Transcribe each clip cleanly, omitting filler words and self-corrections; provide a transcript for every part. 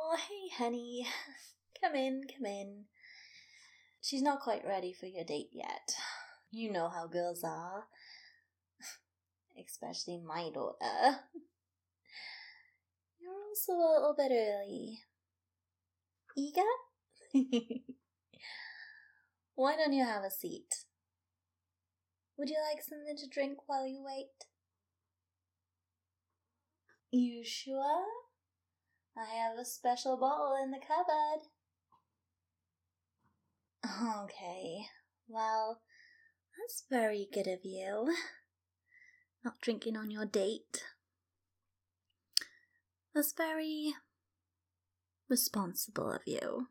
Oh, hey, honey. Come in. She's not quite ready for your date yet. You know how girls are. Especially my daughter. You're also a little bit early. Eager? Why don't you have a seat? Would you like something to drink while you wait? You sure? I have a special bottle in the cupboard. Okay, well, that's very good of you. Not drinking on your date. That's very responsible of you.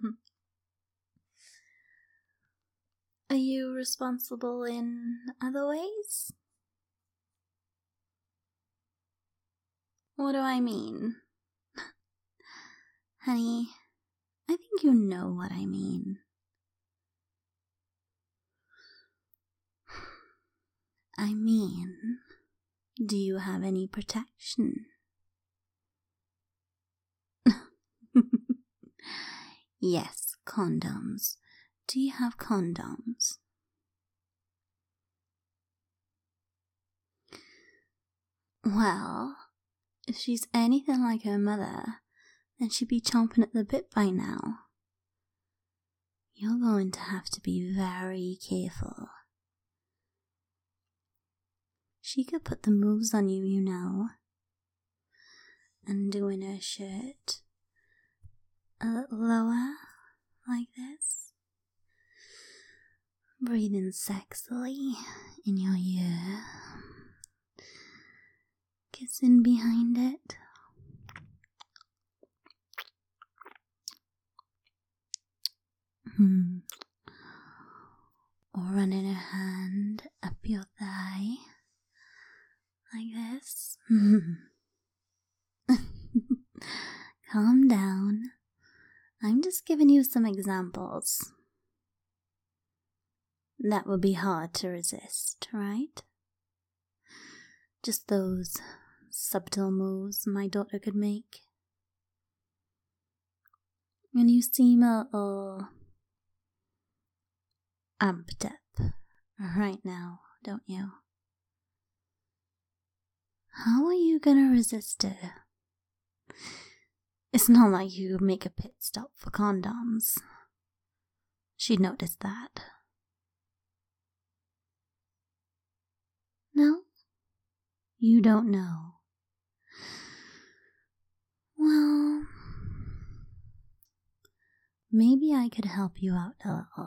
Are you responsible in other ways? What do I mean? Honey, I think you know what I mean. I mean, do you have any protection? Yes, condoms. Do you have condoms? Well, if she's anything like her mother, then she'd be chomping at the bit by now. You're going to have to be very careful. She could put the moves on you, you know. Undoing her shirt a little lower, like this. Breathing sexily in your ear. Kissing behind it. Or running her hand up your thigh. Like this. Calm down. I'm just giving you some examples. That would be hard to resist, right? Just those subtle moves my daughter could make. And you seem a little amped up right now, don't you? How are you gonna resist her? It's not like you make a pit stop for condoms. She'd notice that. No? You don't know. Well, maybe I could help you out a little.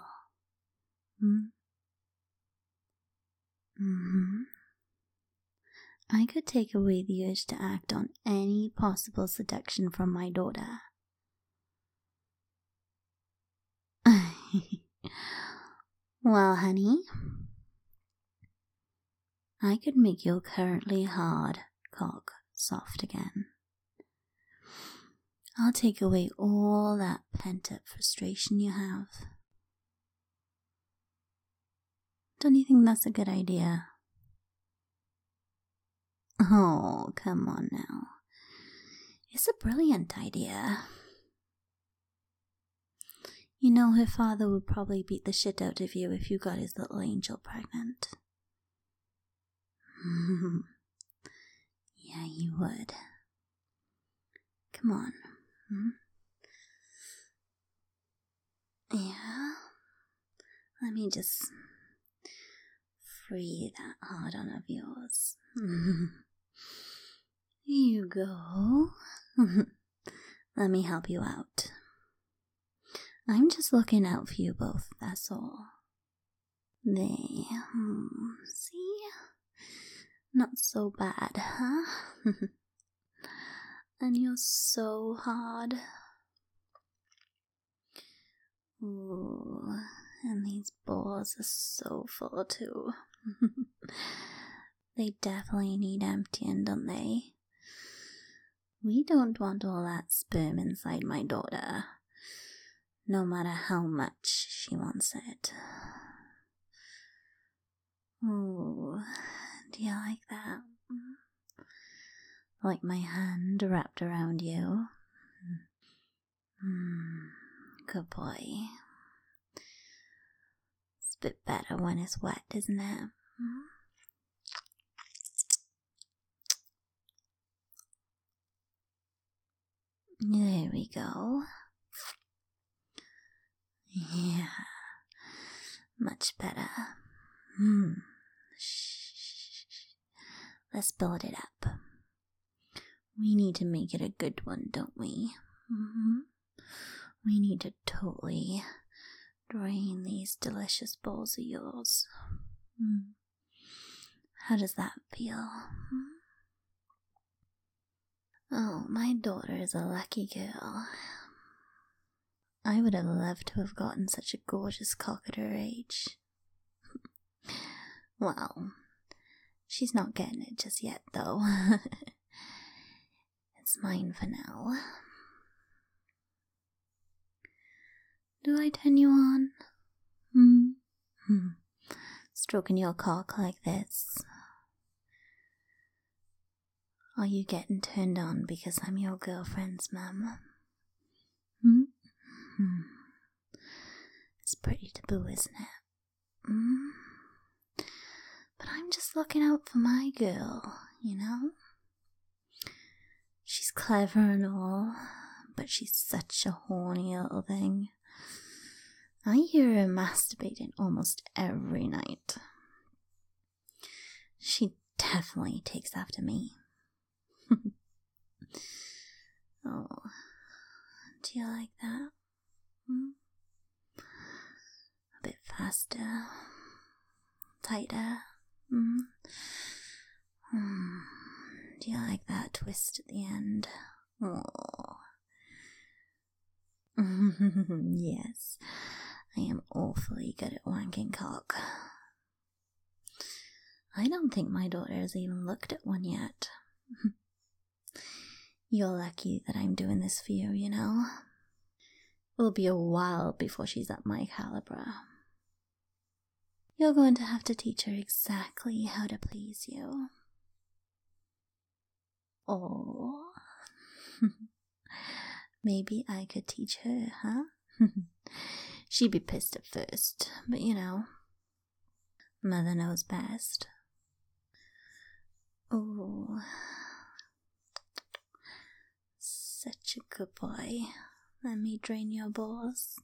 I could take away the urge to act on any possible seduction from my daughter. Well, honey, I could make your currently hard cock soft again. I'll take away all that pent-up frustration you have. Don't you think that's a good idea? Oh, come on now. It's a brilliant idea. You know, her father would probably beat the shit out of you if you got his little angel pregnant. Yeah, you would. Come on. Yeah? Let me just free that hard on of yours. Here you go. Let me help you out. I'm just looking out for you both, that's all. There. See? Not so bad, huh? And you're so hard. Ooh, and these balls are so full too. They definitely need emptying, don't they? We don't want all that sperm inside my daughter, no matter how much she wants it. Ooh, do you like that? Like my hand wrapped around you? Good boy. It's a bit better when it's wet, isn't it? There we go. Yeah, much better. Let's build it up. We need to make it a good one, don't we? We need to totally drain these delicious bowls of yours. How does that feel? Oh, my daughter is a lucky girl. I would have loved to have gotten such a gorgeous cock at her age. Well, she's not getting it just yet, though. It's mine for now. Do I turn you on? Stroking your cock like this. Are you getting turned on because I'm your girlfriend's mum? It's pretty taboo, isn't it? But I'm just looking out for my girl, you know? She's clever and all, but she's such a horny little thing. I hear her masturbating almost every night. She definitely takes after me. Oh, do you like that? A bit faster, tighter. Do you like that twist at the end? Oh. Yes, I am awfully good at wanking cock. I don't think my daughter has even looked at one yet. You're lucky that I'm doing this for you, you know? It'll be a while before she's at my caliber. You're going to have to teach her exactly how to please you. Oh, maybe I could teach her, huh? She'd be pissed at first, but you know, mother knows best. Oh, such a good boy. Let me drain your balls.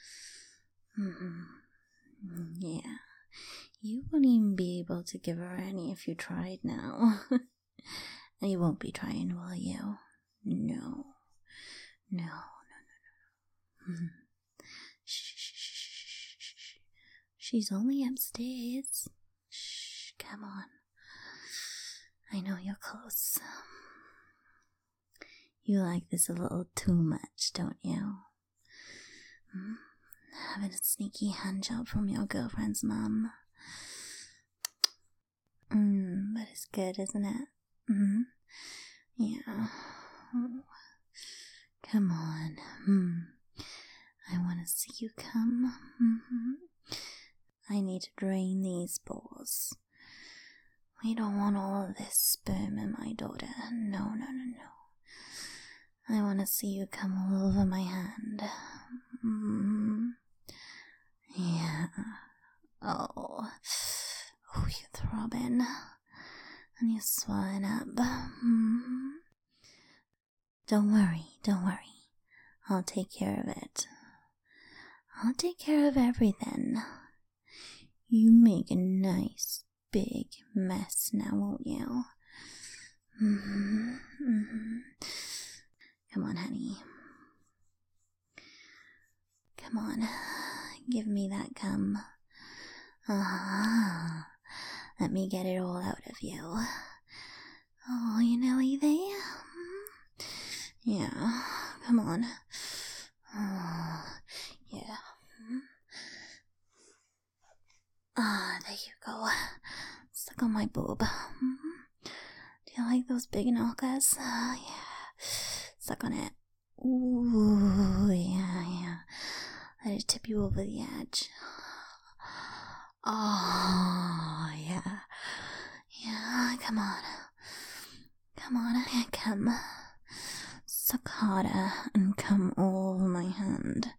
Yeah, you wouldn't even be able to give her any if you tried now. And you won't be trying, will you? No. Shh. She's only upstairs. Shh, come on. I know you're close. You like this a little too much, don't you? Having a sneaky handjob from your girlfriend's mum. But it's good, isn't it? Yeah. Come on. I want to see you come. I need to drain these balls. We don't want all of this sperm in my daughter. No. I want to see you come all over my hand. Yeah. Oh, you're throbbing. And you're swelling up. Don't worry. I'll take care of it. I'll take care of everything. You make a nice big mess now, won't you? Come on, honey. Come on. Give me that cum. Let me get it all out of you. Oh, you nearly there? Yeah, come on. Oh, yeah. There you go. Suck on my boob. Do you like those big knockers? Yeah. Suck on it. Ooh, yeah. Let it tip you over the edge. Oh, yeah. Yeah, come on. Come. suck harder and come over my hand.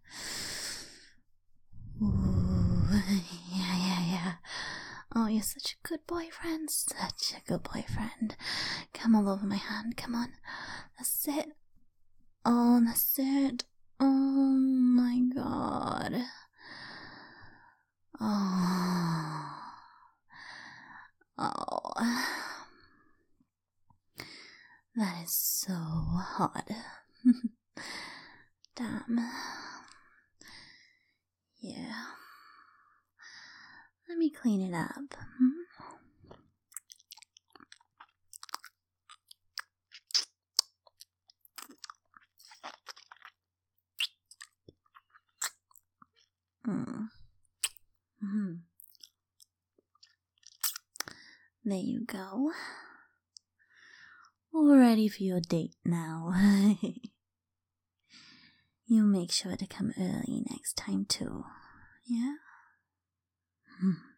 Ooh, yeah. Oh, you're such a good boyfriend, such a good boyfriend. Come all over my hand, come on. That's it. Oh, that's it. Oh my god. Oh. That is so hot. Damn. Yeah. Let me clean it up. There you go. All ready for your date now. You make sure to come early next time too. Yeah?